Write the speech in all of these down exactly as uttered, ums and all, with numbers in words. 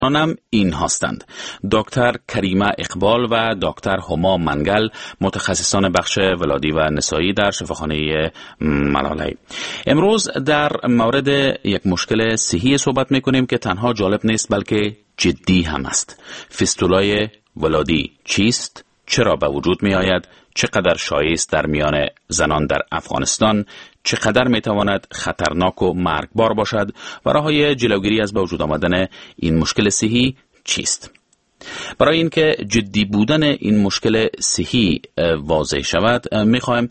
آنم این هستند: دکتر کریمه اقبال و دکتر هما منگل، متخصصان بخش ولادی و نسایی در شفاخانه ملاله. امروز در مورد یک مشکل صحی صحبت میکنیم که تنها جالب نیست بلکه جدی هم است. فیستولای ولادی چیست؟ چرا به وجود می آید؟ چقدر شایع است در میان زنان در افغانستان؟ چقدر می تواند خطرناک و مرگبار باشد؟ و راه‌های جلوگیری از به وجود آمدن این مشکل صحی چیست؟ برای اینکه جدی بودن این مشکل صحی واضح شود، میخوایم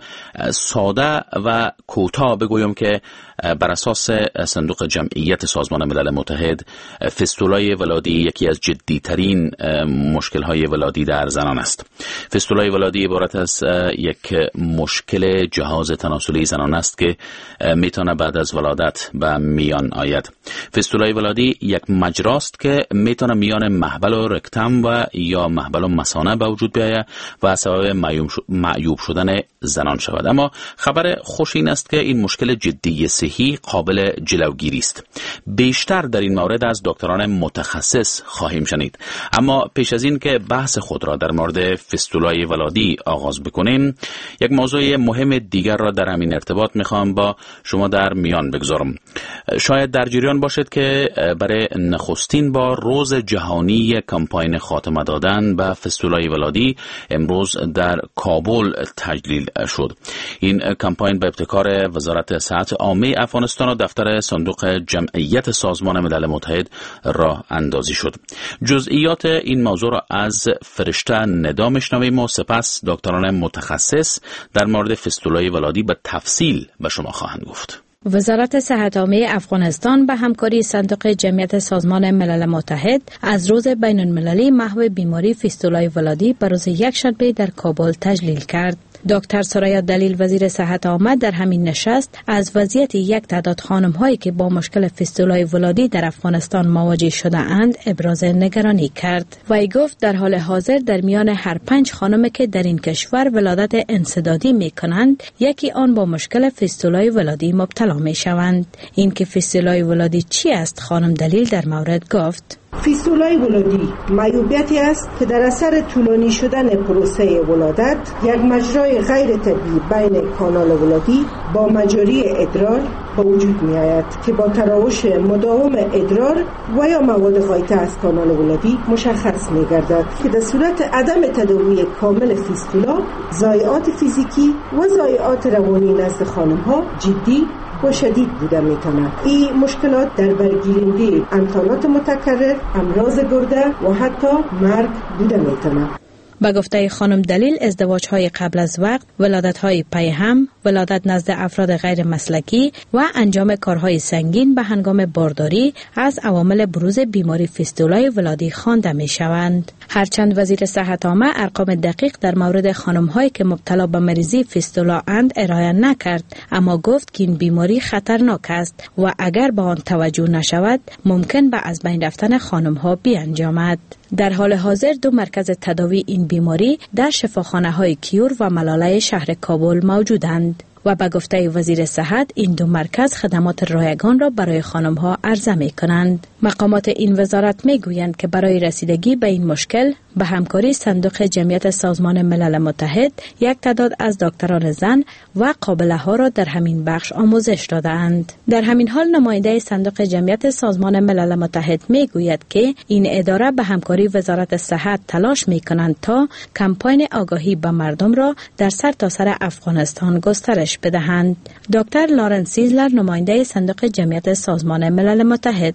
ساده و کوتاه بگویم که بر اساس صندوق جمعیت سازمان ملل متحد، فیستولای ولادی یکی از جدی ترین مشکل های ولادی در زنان است. فیستولای ولادی عبارت از یک مشکل جهاز تناسلی زنان است که میتونه بعد از ولادت به میان آید. فیستولای ولادی یک مجراست که میتونه میان محبل و رکتم و یا محبل و مثانه به وجود بیاید و سبب معیوب شدن زنان شود. اما خبر خوش این است که این مشکل جدی صحی قابل جلوگیری است. بیشتر در این مورد از دکتران متخصص خواهیم شنید. اما پیش از این که بحث خود را در مورد فیستولای ولادی آغاز بکنیم، یک موضوع مهم دیگر را در همین ارتباط میخوام با شما در میان بگذارم. شاید در جریان باشد که برای نخستین بار روز جهانی کمپاین خاتمه دادن به فیستولای ولادی امروز در کابل تجلیل شد. این کمپاین به ابتکار وزارت صحت عامه افغانستان و دفتر صندوق جمعیت سازمان ملل متحد راه اندازی شد. جزئیات این موضوع را از فرشته ندا میشنویم و سپس دکتران متخصص در مورد فیستولای ولادی به تفصیل به شما خواهند گفت. وزارت صحت عامه افغانستان به همکاری صندوق جمعیت سازمان ملل متحد از روز بین المللی محو بیماری فیستولای ولادی به روز یکشنبه در کابل تجلیل کرد. دکتر سریا دلیل وزیر صحت عامه در همین نشست از وضعیت یک تعداد خانم هایی که با مشکل فیستولای ولادی در افغانستان مواجه شده اند ابراز نگرانی کرد. وی گفت در حال حاضر در میان هر پنج خانم که در این کشور ولادت انسدادی می کنند، یکی آن با مشکل فیستولای ولادی مبتلا می شوند. این که فیستولای ولادی چی است؟ خانم دلیل در مورد گفت: فیستولای ولادی معیوبیتی است که در اثر طولانی شدن پروسه ولادت یک مجرای غیر طبیعی بین کانال ولادی با مجاری ادرار به وجود می آید که با تراوش مداوم ادرار و یا مواد غایطه از کانال ولادی مشخص می گردد که در صورت عدم تداوی کامل فیستولا، ضایعات فیزیکی و ضایعات روانی نزد خانم ها جدی و شدید بوده میتونه. این مشکلات در برگیرنده انتانات متکرر، امراض گرده و حتی مرگ بوده میتونه. با گفته خانم دلیل، ازدواج‌های قبل از وقت، ولادت‌های پی هم، ولادت نزد افراد غیر مسلکی و انجام کارهای سنگین به هنگام بارداری از عوامل بروز بیماری فیستولای ولادی خوانده می‌شوند. هرچند وزیر صحت عامه ارقام دقیق در مورد خانم‌هایی که مبتلا به مریضی فیستولا اند ارائه نکرد، اما گفت که این بیماری خطرناک است و اگر به آن توجه نشود ممکن به از بین رفتن خانم‌ها بیانجامد. در حال حاضر دو مرکز تداوی این بیماری در شفاخانه‌های کیور و ملاله شهر کابل موجودند و به گفته وزیر صحت این دو مرکز خدمات رایگان را برای خانم‌ها عرضه می‌کنند. مقامات این وزارت می‌گویند که برای رسیدگی به این مشکل به همکاری صندوق جمعیت سازمان ملل متحد یک تعداد از دکتران زن و قابله‌ها را در همین بخش آموزش داده‌اند. در همین حال نماینده صندوق جمعیت سازمان ملل متحد می‌گوید که این اداره به همکاری وزارت صحت تلاش می‌کنند تا کمپاین آگاهی به مردم را در سرتاسر افغانستان گسترش بدهند. دکتر لارنس سیزلر، نماینده صندوق جمعیت سازمان ملل متحد: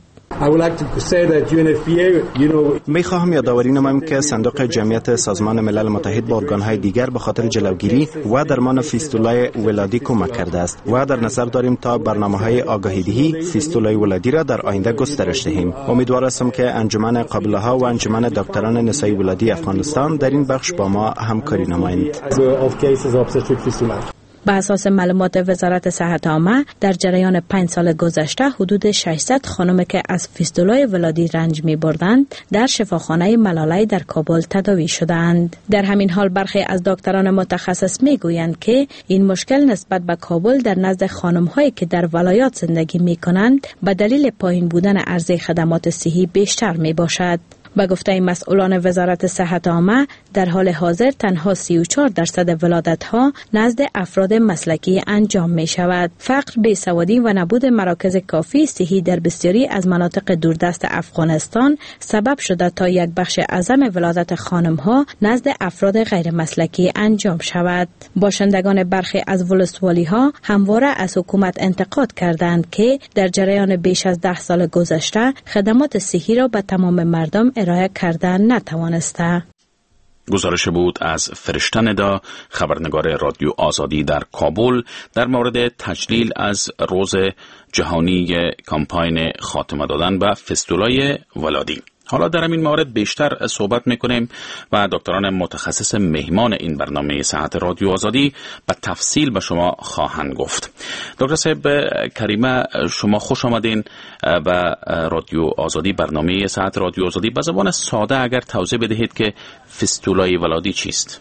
می خواهم یادآوری نمایم که صندوق جمعیت سازمان ملل متحد با ارگان‌های دیگر به خاطر جلوگیری و درمان فیستولای ولادی کمک کرده است و در نظر داریم تا برنامه‌های آگاهی‌دهی فیستولای ولادی را در آینده گسترش دهیم. امیدوار هستم که انجمن قابله‌ها و انجمن دکتران نسایی ولادی افغانستان در این بخش با ما همکاری نمایند. به اساس معلومات وزارت صحت عامه در جریان پنج سال گذشته حدود ششصد خانم که از فیستولای ولادی رنج می بردند در شفاخانه ملالای در کابل تداوی شدند. در همین حال برخی از دکتران متخصص می گویند که این مشکل نسبت به کابل در نزد خانم هایی که در ولایات زندگی می کنند به دلیل پایین بودن عرضه خدمات صحی بیشتر می باشد. به گفته مسئولان وزارت صحت عامه در حال حاضر تنها سی و چهار درصد ولادت‌ها نزد افراد مسلکی انجام می شود. فقر، بیسوادی و نبود مراکز کافی صحی در بسیاری از مناطق دوردست افغانستان سبب شده تا یک بخش اعظم ولادت خانم‌ها نزد افراد غیر مسلکی انجام شود. باشندگان برخی از ولسوالی‌ها همواره از حکومت انتقاد کردند که در جریان بیش از ده سال گذشته خدمات صحی را به تمام مردم ارائه کردن نتوانسته. گزارش بود از فرشته ندا، خبرنگار رادیو آزادی در کابل، در مورد تجلیل از روز جهانی کمپاین خاتمه دادن به فستولای ولادی. حالا در این مورد بیشتر صحبت میکنیم و دکتران متخصص مهمان این برنامه صحت رادیو آزادی به تفصیل به شما خواهند گفت. دکتر صاحب کریمه، شما خوش آمدین به رادیو آزادی، برنامه صحت رادیو آزادی. به زبان ساده اگر توضیح بدهید که فستولای ولادی چیست؟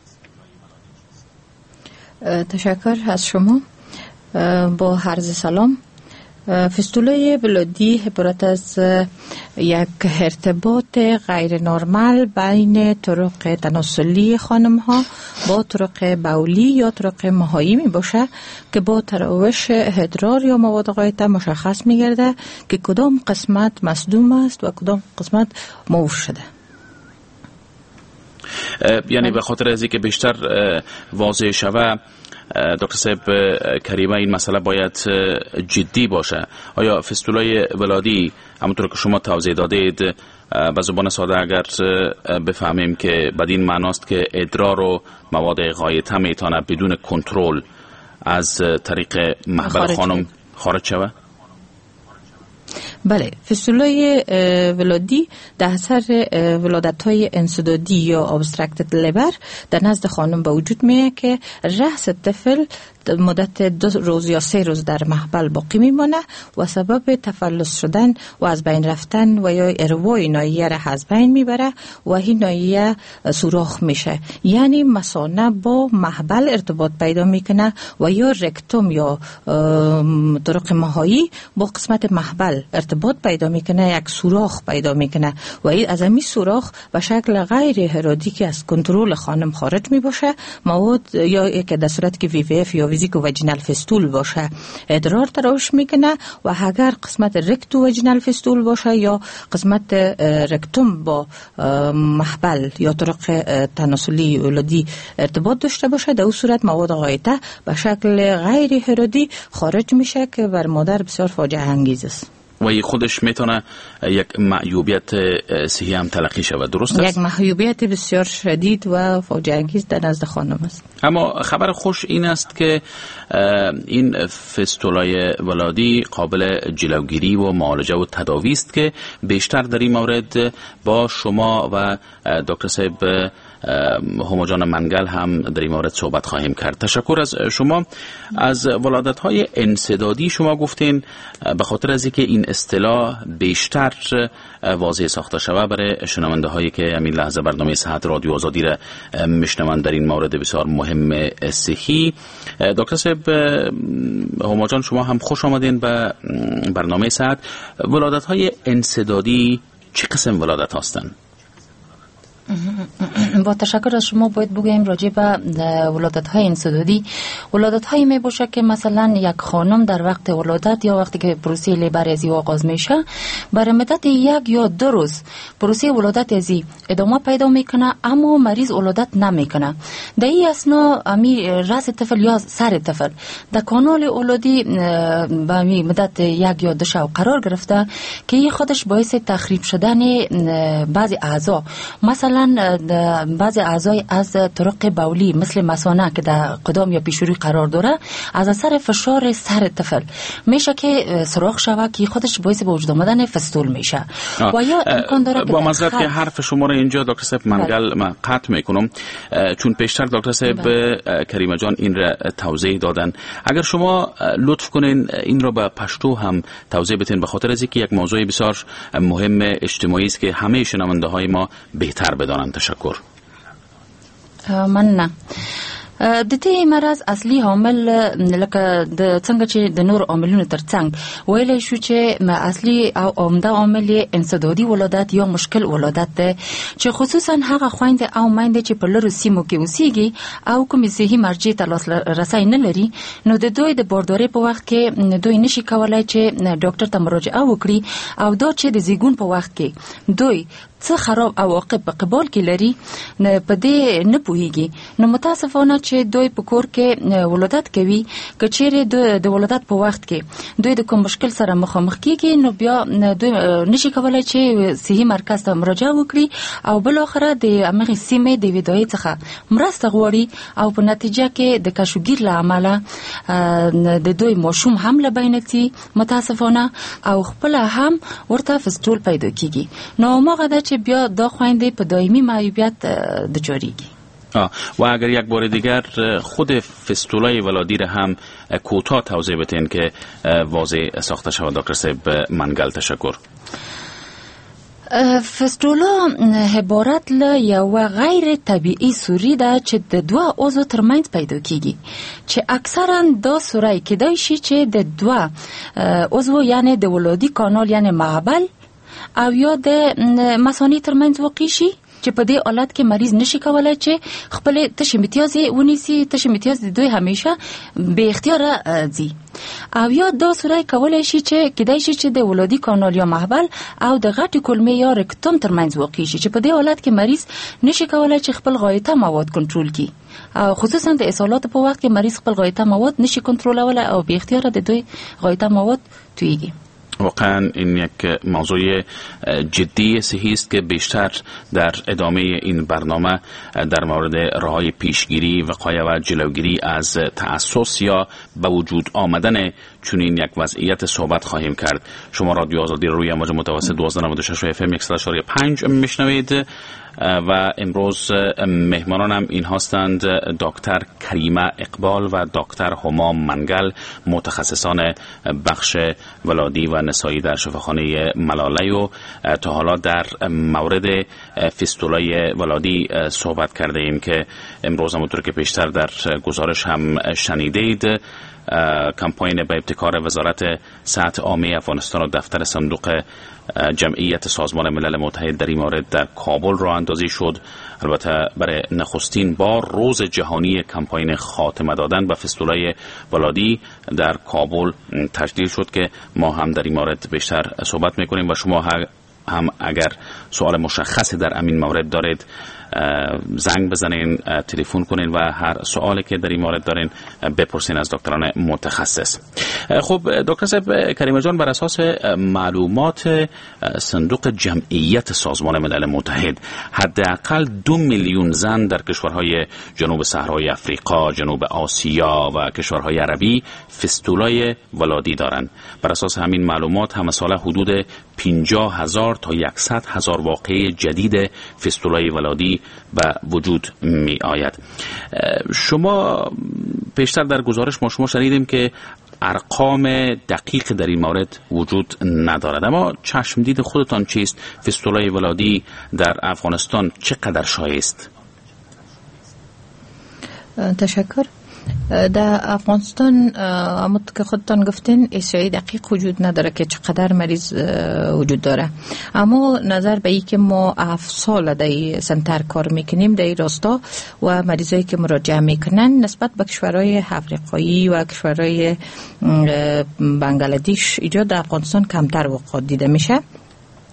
تشکر از شما. با عرض سلام. فستولای ولادی عبارت از یک ارتباط غیر نرمال بین طرق تناسلی خانم ها با طرق بولی یا طرق ماهایی می باشه که با تراوش ادرار یا مواد غایطه مشخص می گرده که کدام قسمت مصدوم است و کدام قسمت موف شده. یعنی به خاطر از اینکه بیشتر واضح شوه دکتر صاحب کریمه، این مسئله باید جدی باشه. آیا فستولای ولادی همونطور که شما توضیح دادید به زبان ساده اگر بفهمیم که بدین معناست که ادرار و مواد غایطه میتونه بدون کنترل از طریق محبل خانم خارج شوه؟ بله، فستولای ولادی در اثر ولادت‌های انسدادی یا ابسترکتد لیبر در نزد خانم به وجود میاد که رأس طفل مدت دو روز یا سه روز در محبل باقی میمانه و سبب تفلس شدن و از بین رفتن و یا اروای ناحیه را از بین میبره و این ناحیه سوراخ میشه. یعنی مثانه با محبل ارتباط پیدا میکنه و یا رکتوم یا طرق ماهایی با قسمت محبل ارتباط پیدا میکنه، یک سوراخ پیدا میکنه و این از این سوراخ به شکل غیر ارادی که از کنترل خانم خارج میباشه مواد یا که در صورت که وی وی اف یا ویزیکو وجینال فستول باشه ادرار تراوش میکنه و اگر قسمت رکتو وجینال فستول باشه یا قسمت رکتوم با محبل یا طرق تناسلی ولادی ارتباط داشته باشه در اون صورت مواد غایطه به شکل غیر ارادی خارج میشه که بر مادر بسیار فاجعه انگیز است. و این خودش میتونه یک معیوبیت صحی هم تلقی شود، درست است؟ یک معیوبیت بسیار شدید و فاجعه انگیز در نزد خانم است. اما خبر خوش این است که این فستولای ولادی قابل جلوگیری و معالجه و تداوی است که بیشتر در این مورد با شما و دکتر صاحب هما جان منگل هم در این مورد صحبت خواهیم کرد. تشکر از شما. از ولادت‌های انسدادی شما گفتین به خاطر از اینکه این اصطلاح بیشتر واضح ساخته شده برای شنونده هایی که همین لحظه برنامه صحت رادیو آزادی را میشنوند در این مورد بسیار مهم صحی. دکتر صاحب هما جان، شما هم خوش آمدین به برنامه صحت. ولادت‌های انسدادی چه قسم ولادت هستند؟ با تشکر از شما باید بگویم راجع به ولادت های انسدادی. ولادت هایی می باشه که مثلا یک خانم در وقت ولادت یا وقتی که پروسه لیبر ازی آغاز میشه برای مدت یک یا دو روز پروسه ولادت ازی ادامه پیدا میکنه اما مریض ولادت نمیکنه. در این اثنا امی راس طفل یا سر طفل در کانال اولادی به امی مدت یک یا دو شب قرار گرفته که این خودش باعث تخریب شدن بعضی اعضا، مثلا مثلا بعضی اعضای از طرق بولی مثل مثانه که در قدم یا پیشروی قرار داره از اثر فشار سر طفل میشه که سوراخ شوه که خودش باعث به وجود آمدن فستول میشه. و یا امکان داره با معذرت که حرف شما رو اینجا دکتر صاحب منگل من قطع میکنم، چون پیشتر دکتر صاحب کریمه جان این را توضیح دادن. اگر شما لطف کنین این را به پشتو هم توضیح بدین، به خاطر از اینکه یک موضوع بسیار مهم اجتماعی است که همه شنونده های ما بهتر بدانند. تشکر. من نه د دې مرض اصلي عامل لکه د څنګه چې د نور عاملونو ترڅنګ ویل شو چې اصلي او عمده عامل انسدادي ولادت یا مشکل ولادت ده چې خصوصا هغه خويندې او میندې چې په لرو سیمو کې اوسېږي او کومې صحي مرجع ته لاسرسی نه لري، نو د دوی د بارداري په وخت کې دوی نشي کولای چې ډاکټر ته مراجعه وکړي او دا چې د زیږون په وخت کې دوی څه خراب عواقب په قبال کې لري په دې نه پوهیږي. نو متاسفانه چې دوی په کور کې ولادت کوي، که چیرې د ولادت په وخت کې دوی د کوم مشکل سره مخامخ کیږي، نو بیا دوی نشي کولای چې صحي مرکز ته مراجعه وکړي او بل اخره د امغه سیمه د ویدای څخه مرسته غواړي او په نتیجه کې د کشوګیر له امله د دوی ماشوم هم له بینتي متاسفانه او خپل هم ورته فستول پیدا کیږي. نو موږ د بیا دا خويندې په دایمي معیوبیت د جاریږي. و اگر یک بار دیگر خود فستولای ولادی را هم کوتاه توضیح بدین که واضح ساخته شود دکتر صاحب منگل. تشکر. فستولا عبارت له یو غیر طبیعي سوري ده چې د دوه عضو ترمنځ پیدا کیږي، چې اکثرا دا سوري کېدای شي چې د دوه عضو یعنی د ولادي کانال یعنی معبل او یا د مثانې ترمنځ واقع شي، چې په دې حالت کې مریض نشي کولای چې خپل تشې امتیازي ونیسي. تشې امتیاز د دوی همیشه به اختیار ځي. او یا دا سوری کولای شي چې کېدای شي چې د ولادي کانال یا محبل او د غټې کلمې یا رکتوم ترمنځ واقع شي، چې په دې حالت کې مریض نشي کولای چې خپل غایطه مواد کنټرول کړي. خصوصا د اسهالات په وخت کې مریض خپل غایطه مواد نشي کنټرولولای او به اختیار د دوی غایطه مواد تویږي. واقعا این یک موضوع جدی صحی است که بیشتر در ادامه این برنامه در مورد راههای پیشگیری، وقایه و جلوگیری از تأسس یا به وجود آمدن چنین یک وضعیت صحبت خواهیم کرد. شما رادیو آزادی روی امواج متوسط دوازده و نود و شش اف ام صد و شش و پنج میشنوید و امروز مهمانانم این هستند دکتر کریمه اقبال و دکتر هما منگل، متخصصان بخش ولادی و نسایی در شفاخانه ملاله و تا حالا در مورد فیستولای ولادی صحبت کرده ایم که امروز همونطور که پیشتر در گزارش هم شنیدید کمپاین به ابتکار وزارت صحت عامه افغانستان و دفتر صندوق جمعیت سازمان ملل متحد در این مورد در کابل راه اندازی شد. البته برای نخستین بار روز جهانی کمپاین خاتمه دادن به فیستولای ولادی در کابل تجلیل شد که ما هم در این مورد بیشتر صحبت میکنیم و شما هم اگر سوال مشخصی در همین مورد دارید زنگ بزنین، تلفن کنین و هر سوالی که در این مورد دارین بپرسین از دکتران متخصص. خب دکتر صاحب کریمه جان، بر اساس معلومات صندوق جمعیت سازمان ملل متحد حداقل دو میلیون زن در کشورهای جنوب صحرای افریقا، جنوب آسیا و کشورهای عربی فیستولای ولادی دارند. بر اساس همین معلومات هم ساله حدود پنجاه هزار تا صد هزار واقعه جدید فیستولای ولادی به وجود می آید. شما پیشتر در گزارش ما شما شنیدیم که ارقام دقیق در این مورد وجود ندارد، اما چشمدید خودتان چیست؟ فیستولای ولادی در افغانستان چقدر شایع است؟ تشکر. در افغانستان همونطور که خودتان گفتین احصایی دقیق وجود نداره که چقدر مریض وجود داره، اما نظر به ای که ما هفت سال در این سنتر کار میکنیم در این راستا و مریضایی که مراجعه میکنن نسبت به کشورهای افریقایی و کشورهای بنگلادش اینجا در افغانستان کمتر وقوع دیده میشه.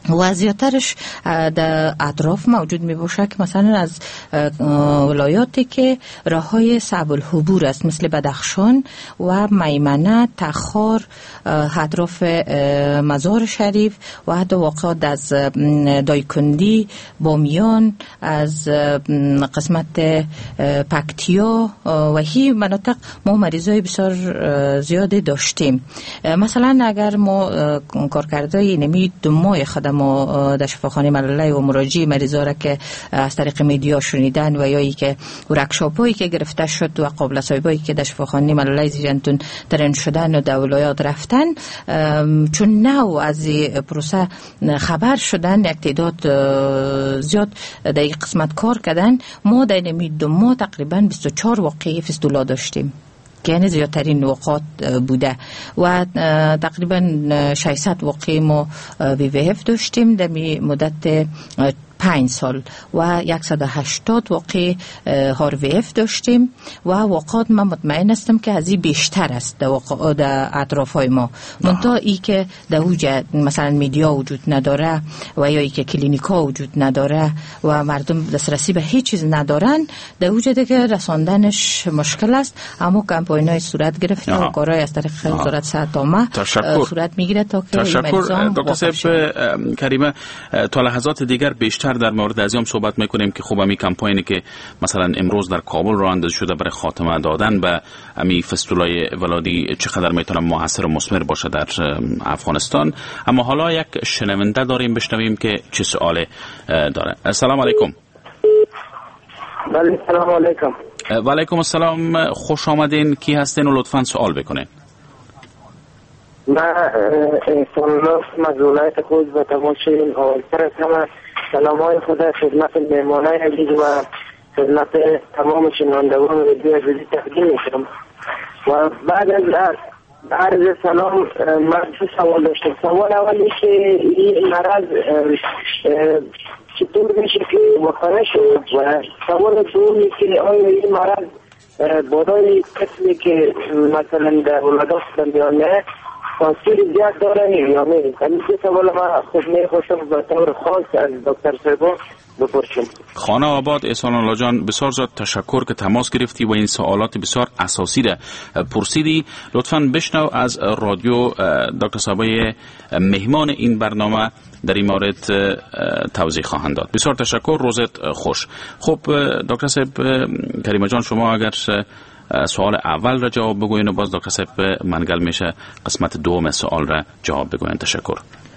و زیادترش در اطراف موجود می باشه که مثلا از ولایاتی که راه های صعب العبور است مثل بدخشان و میمنه، تخار، اطراف مزار شریف و حتی واقعات از دایکندی، بامیان، از قسمت پکتیا و هی مناطق ما مریضای بسیار زیاده داشتیم. مثلا اگر ما کارکردهای نمی دو ماه خدمات در شفاخانه ملالای و مراجعه مریضا را که از طریق میدیا شنیدن و یا ای که ورکشاپایی که گرفته شد و قابل صاحبایی که در شفاخانه ملالای زیرانتون ترین شدن و در ولایات رفتن، چون نو از پروسه خبر شدن یک تعداد زیاد در این قسمت کار کردن. ما در نمی دو ماه تقریبا بیست و چهار واقعی فیستولا داشتیم که یعنی زیادترین وقات بوده و تقریبا ششصد واقعی ما بی وی اف داشتیم در مدت پنج سال و صد و هشتاد واقع هار وی اف داشتیم و واقعات من مطمئن هستم که از این بیشتر است در, واقع... در اطراف های ما. منتها ای که در اوج مثلا میدیا وجود نداره و یا ای که کلینیکا وجود نداره و مردم دسترسی به هیچ چیز ندارن، در اوج دیگه رساندنش مشکل است. اما کمپاین های صورت گرفته و کارهای از طریق وزارت صحت عامه صورت میگیره تا که تشکر دکتر صاحب کریمه. تا لحظات دیگر بیشتر در مورد از این صحبت میکنیم که خوب امی کمپاینی که مثلا امروز در کابل راه اندازی شده برای خاتمه دادن به امی فستولای ولادی چقدر میتونه موثر و مثمر باشه در افغانستان. اما حالا یک شنونده داریم، بشنویم که چه سوالی داره. السلام علیکم. بله سلام علیکم. و علیکم السلام، خوش آمدین. کی هستین و لطفاً سوال بکنین. من سنوس مزولایت خود و تماشین آلتر هستم. سلام های خدا خدمت مهمانای عزیز و خدمت تمام شنوندگان رادیو عزیز تقدیم میکنم. و بعد از عرض سلام من دو سوال داشتم. سوال اولی که این مرض چطور میشه که وقایع شد و سوال دومی که آیا این مرض بادای قسمی که مثلا در ولادات دمیانه تاثیر زیاد داره یا نه؟ همین سوال ما خود میخواستم به طور خاص از دکتر صاحب بپرسم. خانه آباد احسان الله جان، بسیار زیاد تشکر که تماس گرفتی و این سوالات بسیار اساسی را پرسیدی. لطفاً بشنو از رادیو دکتر صاحبای مهمان این برنامه در این مورد توضیح خواهند داد. بسیار تشکر، روزت خوش. خب دکتر صاحب کریمه جان، شما اگر سوال اول را جواب بگوین و باز دکتر صاحب منگل میشه قسمت دوم سوال را جواب بگوین. تشکر.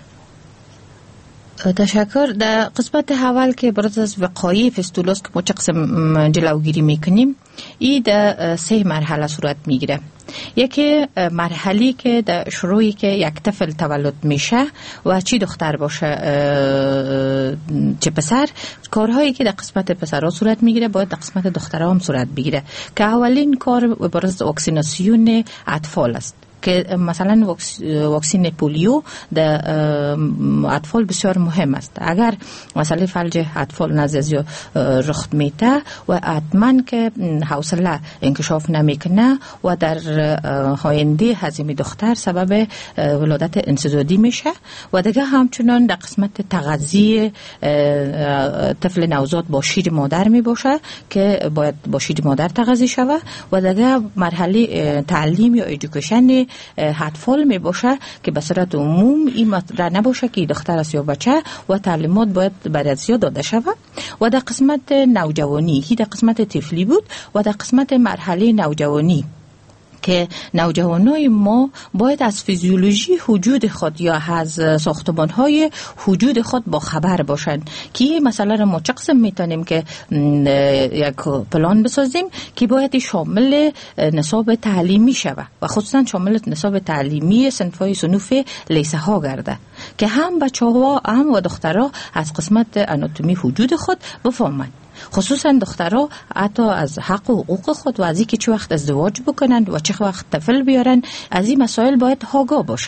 تشکر. در قسمت اول که برای از وقایع فستولاس که ما چه قسم جلوگیری میکنیم، این در سه مرحله صورت میگیره. یکی مرحله که در شروعی که یک طفل تولد میشه و چی دختر باشه چه پسر، کارهایی که در قسمت پسرها صورت میگیره باید در قسمت دخترها هم صورت بگیره که اولین کار برای واکسیناسیون اطفال است که مثلا واکسین پولیو در اطفال بسیار مهم است. اگر مسئله فلج اطفال نزدیک رخ میده و حتما که حوصله انکشاف نمیکنه و در آینده هضم دختر سبب ولادت انسدادی میشه و دیگه همچنان در قسمت تغذیه طفل نوزاد با شیر مادر می باشه که باید با شیر مادر تغذیه شود و دیگه مرحله تعلیم یا ایژوکیشن اطفال می باشه که به صورت عموم این مطرح نباشه که دختر است یا بچه و تعلیمات باید بعد از زیاد داده شود. و در قسمت نوجوانی، هی در قسمت طفلی بود و در قسمت مرحله نوجوانی که نوجوانای ما باید از فیزیولوژی وجود خود یا از ساختمان‌های وجود خود با خبر باشند که مثلا ما چه قسم میتونیم که یک پلان بسازیم که باید شامل نصاب تعلیمی شود و خصوصا شامل نصاب تعلیمی صنف‌های صنوف لیسه ها گرده که هم بچه‌ها هم و دخترها از قسمت آناتومی وجود خود بفهمند. خصوصا دخترها حتی از حق و حقوق خود و از اینکه چه وقت ازدواج بکنند و چه وقت طفل بیارن، از این مسائل باید آگاه باشند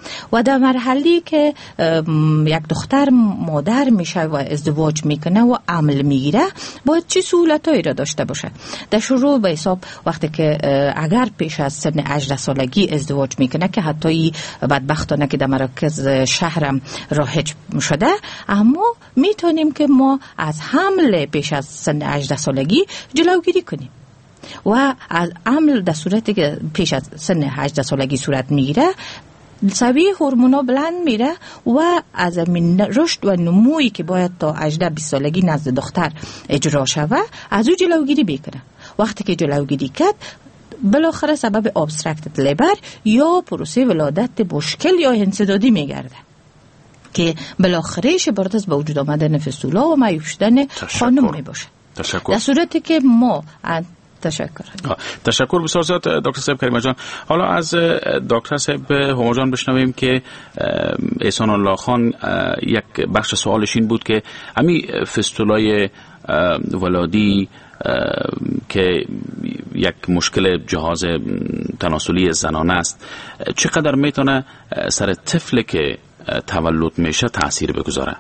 و در مرحله که یک دختر مادر میشه و ازدواج میکنه و عمل میگیره باید چه سهولتایی را داشته باشه. در شروع به حساب وقتی که اگر پیش از سن هجده سالگی ازدواج میکنه که حتی بدبختانه که در مراکز شهرم رایج شده، اما میتونیم که ما از حمل پیش از سن هجده سالگی جلوگیری کنیم و از عمل در صورتی که پیش از سن هجده سالگی صورت میگیره سویه هورمونا بلند میره و از من رشد و نمویی که باید تا هجده بیست سالگی نزد دختر اجرا شوه از او جلوگیری بکنه. وقتی که جلوگیری کرد بالاخره سبب ابسترکتد لیبر یا پروسه ولادت مشکل یا انسدادی میگرده که بالاخرهش عبارت از به وجود آمدن فستولا و معیوب شدن خانم میباشه. تشکر. در صورتی که ما تشکر. تشکر بسیار زیاد دکتر صاحب کریمه جان. حالا از دکتر صاحب هما جان بشنویم که احسان الله خان یک بخش سوالش این بود که همین فستولای ولادی که یک مشکل جهاز تناسلی زنانه است چقدر میتونه سر طفل که تولد میشه تاثیر بگذاره؟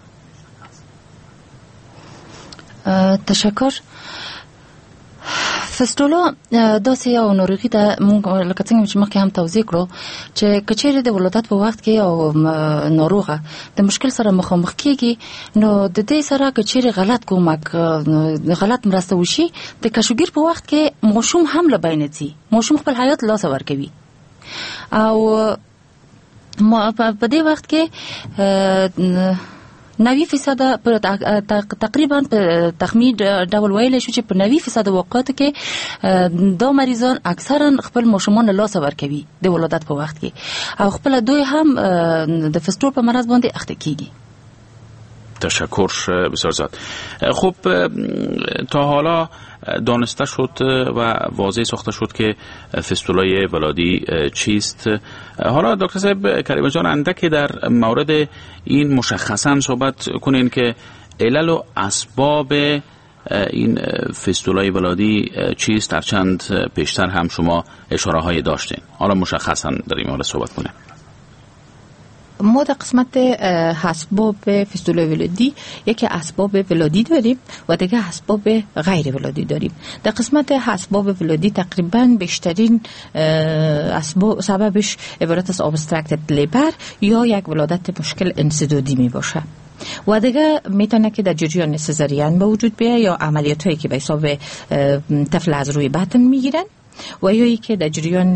تشکر. فستولا داسې یو ناروغي ده، مونږ لکه څنګه چې مخکې هم توضیح کړو چې کچېرې د ولادت په وخت کې یو ناروغه د مشکل سره مخامخ کیږي، نو د دې سره کچېرې غلط کومک غلط مرسته وشي د کشوګیر په وخت کې ماشوم هم له بینه ځي، ماشوم خپل حیات لاس ورکوي او ما په دې وخت کې نوي فیصد تقریبا په تخمین ډول ویل شو چې په نوي فیصد واقعاتو کې دا مریضان اکثرا خپل ماشومان له لاس ورکوي د ولادت په وخت کې او خپل دوی هم د فستول په مرض باندې اخته کیږي. تشکر بسیار زیاد. خب تا حالا دانسته شد و واضح ساخته شد که فستولای ولادی چیست. حالا دکتر صاحب کریمه جان اندکی در مورد این مشخصا صحبت کنین که علل و اسباب این فستولای ولادی چیست، هرچند پیشتر هم شما اشاره های داشتین. حالا مشخصا در این مورد صحبت کنین. ما در قسمت اسباب فستولای ولادی یکی اسباب ولادی داریم و دیگه اسباب غیر ولادی داریم. در قسمت اسباب ولادی تقریبا بیشترین اسباب سببش عبارت از ابسترکتد لیبر یا یک ولادت مشکل انسدادی می باشه و دیگه میتونه که در جریان سزارین به وجود بیاید یا عملیات هایی که به حساب طفل از روی بطن میگیرن و یا ای که در جریان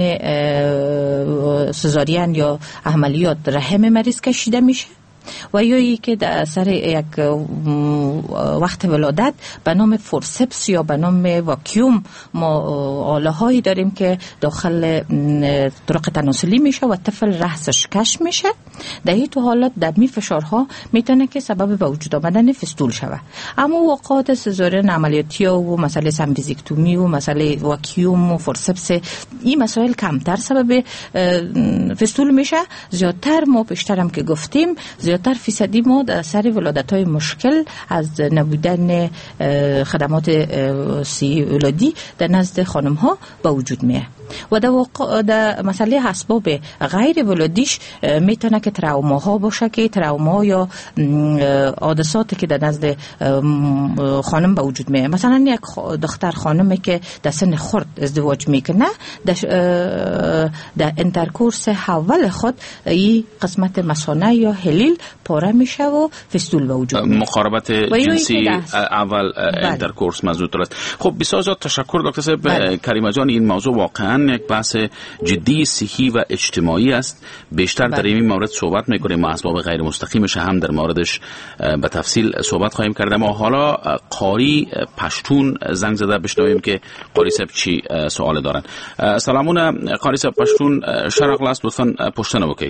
سزارین یا عملیات رحم مریض کشیده میشه و یا ای که در سر یک وقت ولادت به نام فورسپس یا به نام واکیوم ما آله هایی داریم که داخل طرق تناسلی میشه و طفل رأسش کش میشه. در این تو حالت دمی فشارها میتونه که سبب به وجود آمدن فستول شوه. اما واقعات سزارین عملیاتی و مسئله سمبیزیکتومی و مسئله واکیوم و فورسپس این مسائل کمتر سبب فستول میشه. زیادتر ما پیشترم که گفتیم زیادتر فیصدی ما در سر ولادت‌های مشکل از نبودن خدمات سی ولادی در نزد خانم‌ها به وجود میاد و در واقع در مسئله اسباب غیر ولادیش میتونه که تروماها باشه که تروما یا حادثاتی که در نزد خانم به وجود میاد. مثلا یک دختر خانمی که در سن خرد ازدواج میکنه در, در انترکورس اول خود این قسمت مثانه یا هلیل پاره میشه و فستول به وجود میاد. مقاربت جنسی اول انترکورس موضوع دارد. خب بسیار زیاد تشکر دکتر صاحب کریمه جان. این موضوع واقعا یک بحث جدی صحی و اجتماعی است. بیشتر در این مورد صحبت میکنیم و اسباب غیر مستقیمش هم در موردش به تفصیل صحبت خواهیم کرد. ما حالا قاری پشتون زنگ زده بشنویم که قاری صاحب چی سوال دارن. سلامونه قاری صاحب پشتون شرق لاست لطفا پشتنه وکي.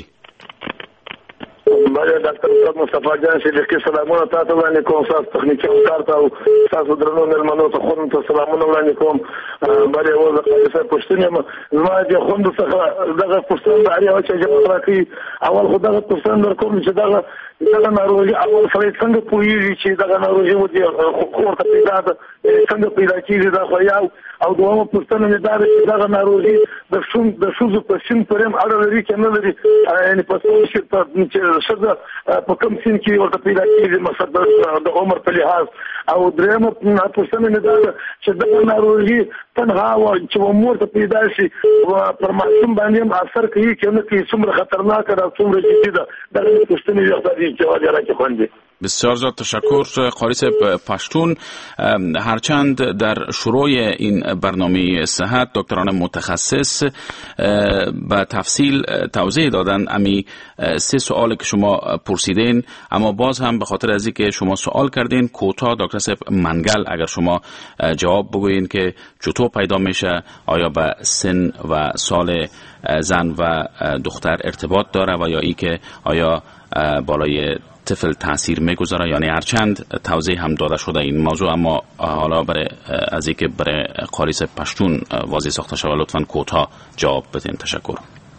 بله ډاکټر صاحب مصطفی جان شریفي سلامونه تاسو باندې کوم تاسو تخنیکی کار ته او تاسو درنو ملمنو ته خو ته سلامونه وړاندې کوم. بله وزه قایصه پښتنه ما چې خوند څخه دغه پښتون د اړیا چې جواب راکړي اول خو دغه پښتون در کوم چې دغه دغه ناروغي اول سره څنګه پوهیږي چې دغه ناروغي و دي ورته پیدا ده څنګه پیدا کیږي دا خو یو او دومره پوښتنه مې دا ده چې دغه ناروغي د شوم د شوزو په سین پرم اړه لري چې نه لري یعنی په څو شي چې شذ په کوم سین کې ورته پیدا کیږي مثلا د عمر په لحاظ او درېمه پوښتنه مې دا ده چې دغه ناروغي تنها و چې مور ته پیدا شي او پر ماشوم باندې اثر کوي چې نه کې څومره خطرناک ده څومره جدي ده دغه پوښتنه یو ځای جواب راکړي خوندي. بسیار زیاد تشکر قاری صاحب پشتون. هرچند در شروع این برنامه صحت دکتران متخصص به تفصیل توضیح دادن امی سه سوال که شما پرسیدین، اما باز هم به خاطر از اینکه شما سوال کردین کوتاه دکتر صاحب منگل اگر شما جواب بگوین که چطور پیدا میشه، آیا به سن و سال زن و دختر ارتباط داره و یا ای که آیا بالای طفل تاثیر میگذاره، یعنی هرچند توضیح هم داده شده این موضوع، اما حالا برای از اینکه برای قاری صاحب پشتون واضح ساخته شود لطفاً کوتاه جواب بدین. تشکر.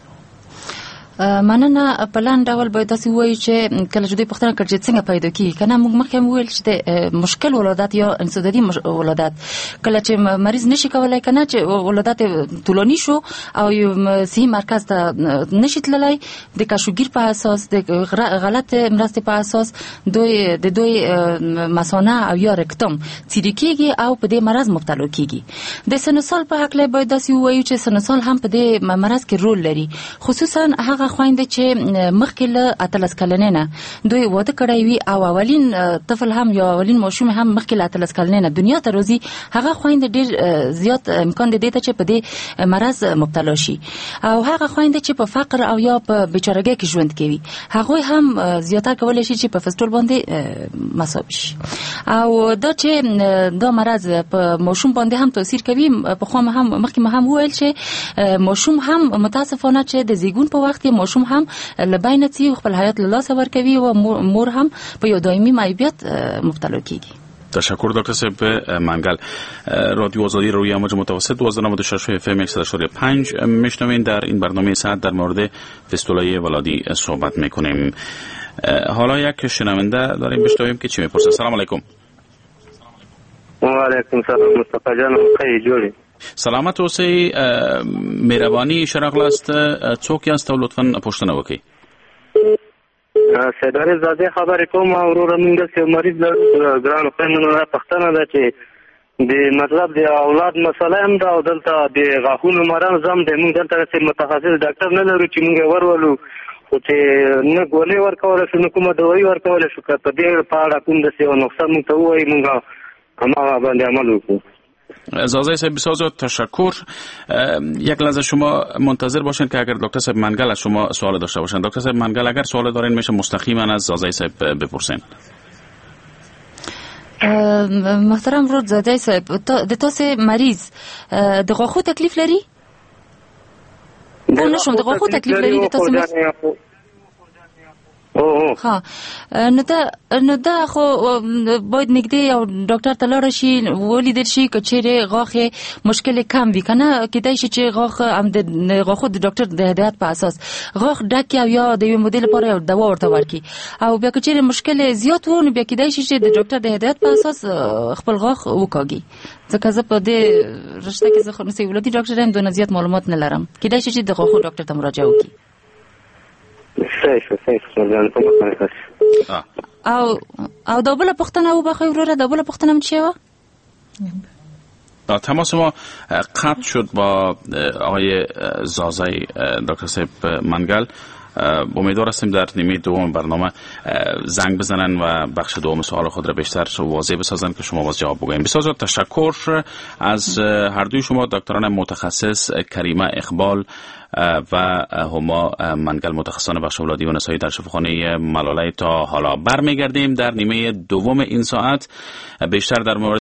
مننه. په لاندې ډول باید داسې وایي چې کله چې دوی پوښتنه کړي چې څنګه پیدا کیږي، کنه موږ مخکې هم ویل چې د مشکل ولادت یا انسدادي ولادت کله چې مریض نشي کولای کنه چې ولادت طولانی شو او یو صحي مرکز ته نشي تللی، د کشوګیر په اساس د غلط مرستې په اساس دوی د دوی مثانه او یا رکتوم څیرې کیږي او په دې مرض مبتلا کیږي. د سنوسال په حق له باید داسې وایي چې سنوسال هم په دې مرض کې رول لري، خصوصا هغه خويندې چې مخکې له اتلس کلنې نه دوی واده کړی وي او اولین طفل هم یا اولین ماشوم هم مخکې له اتلس کلنې نه دنیا ته راځي، هغه خويندې ډېر زیات امکان دی ته چې په دې مرض مبتلا شي. او هغه خويندې چې په فقر او یا په بیچارهګۍ کې ژوند کوي هغه هم زیاتره کولای شي چې په فستول باندې مصاب شي. او دا چې دا مرض په ماشوم باندې هم تاثیر کوي، په خو هم مخکې ما هم ویل چې ماشوم هم متاسفانه چې د زیږون په وخت ماشوم هم لباینه تی خپل حیات له لاسه ورکوي و مور هم په یو دایمي معیوبیت مبتلا کیږي. تشکر دکتر صاحب منگل. رادیو آزادی روی امواج متوسط دوازده و نود و شش اف ام صد و پنج میشنوین. در این برنامه ساعت در مورد فستولای ولادی صحبت میکنیم. حالا یک شنونده داریم بشنویم که چی میپرسه. سلام علیکم. و علیکم سلام مصطفی جان، خیلی جوری سلامت اوسئ. مهربانی شرقل است څوک یاست او لطفا پوښتنه وکړئ. سیداري زاده خبرې کوم او وروره موږ چې مریض ګرانو پېنونه پښتنه ده چې د مطلب د اولاد مسله هم ده او دلته د غاښونو مرض هم ده. موږ دلته چې متخصص ډاکټر نه لرو چې موږ ورولو، خو چې نه ګولۍ ورکولی شو نه کومه دوایي ورکولی شو، که په دې په اړه کوم داسې یو نقصه موږ ته ووایي موږ هماغه باندې عمل وکړو. زازای صاحب بسیار زیاد تشکر. یک لحظه شما منتظر باشین که اگر دکتر صاحب منگل از شما سوال داشته باشن. دکتر صاحب منگل اگر سوال دارین میشه مستقیما از زازای صاحب بپرسین. محترم رود زازای صاحب، د تاسو مریض د غاښو تکلیف لري؟ پوه نشوم د غاښو تکلیف لري د تاسو مریض؟ ها نو دا نو دا خو باید نږدې یو ډاکټر ته لاړ شي ولیدل شي که چیرې غاښ مشکل کم وي کنه، کیدای شي چې غاښ هم د غاښو د ډاکټر د هدایت په اساس غاښ ډک او یا د یو مودې لپاره یو دوا ورته ورکړي، او بیا که چیرې مشکل زیات و نو بیا کیدای شي چې د ډاکټر د هدایت په اساس خپل غاښ وکاږي. ځکه زه په دې رشته کې زه خو نسي ولادي ډاکټر هم دونه زیات معلومات نه لرم، کیدای شي چې د غاښو ډاکټر ته مراجعه وکړي. صحیح صحیح او او دا بله پوښتنه وبخښئ وروره، دا بله پوښتنه هم چی وه؟ تماس ما قطع شد با آقای زازای دکتر صاحب منگل. امیدوار هستیم در نیمه دوم برنامه زنگ بزنن و بخش دوم سوال خود را بیشتر واضح بسازن که شما باز جواب بگوین. بسیار زیاد تشکر از هر دوی شما دکتران متخصص کریمه اقبال و هما منگل، متخصصان بخش ولادی و نسایی در شفاخانه ملاله. تا حالا برمیگردیم در نیمه دوم این ساعت بیشتر در مورد